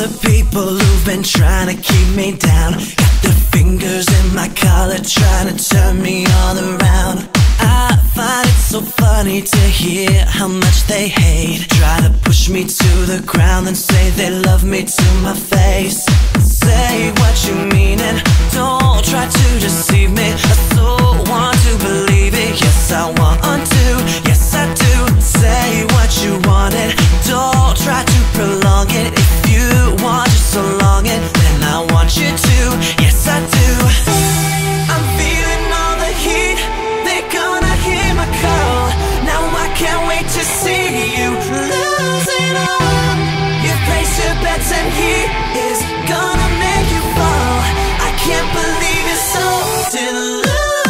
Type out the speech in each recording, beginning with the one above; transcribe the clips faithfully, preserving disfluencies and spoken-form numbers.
the people who've been trying to keep me down, got their fingers in my collar trying to turn me all around. I find it so funny to hear how much they hate, try to push me to the ground and say they love me to my face. Say what you mean and don't try to deceive me. I so want to believe it, yes I want to, yes I do. Say what you want and don't try to prolong it. If you want just so long it, then I want you to, yes I do. I'm feeling all the heat, they're gonna hear my call. Now I can't wait to see you lose it all. You place your bets and he is gonna make you fall. I can't believe it's so delusional.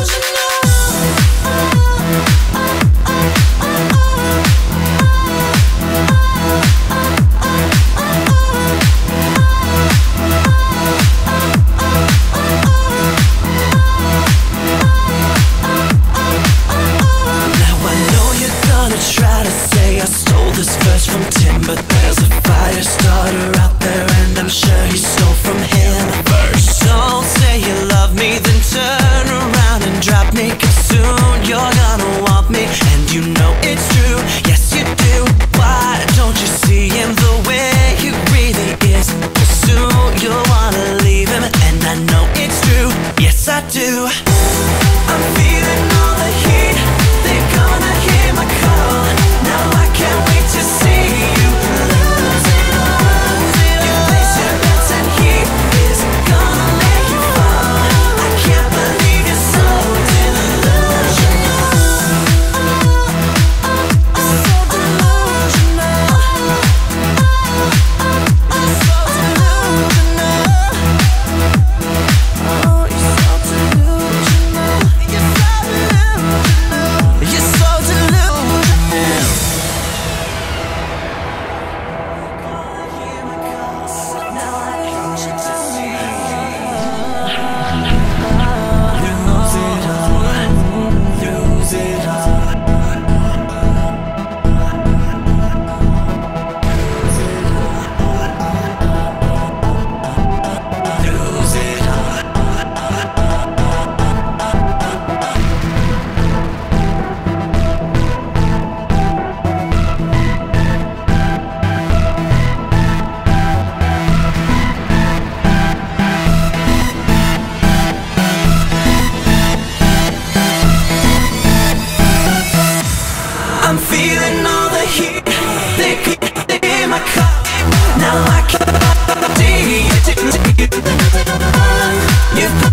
Try to say I stole this verse from Tim, but there's a fire starter out there and I'm sure he stole from him first. Don't say you love me, then turn around and drop me, cause soon you're gonna want me, and you know it's true, yes you do. Why don't you see him the way he really is? Cause soon you'll wanna leave him, and I know it's true, yes I do. I'm feeling all the heat, they're gonna hear my call. Now I can't wait to see you lose it all. You place your bets and he is gonna make you fall. I can't believe you're so delusional. So delusional. So delusional. Oh, you're so delusional. You're so delusional. You're so delusional. I'm feeling all the heat, they keep in my cup. Now I can't see it. You've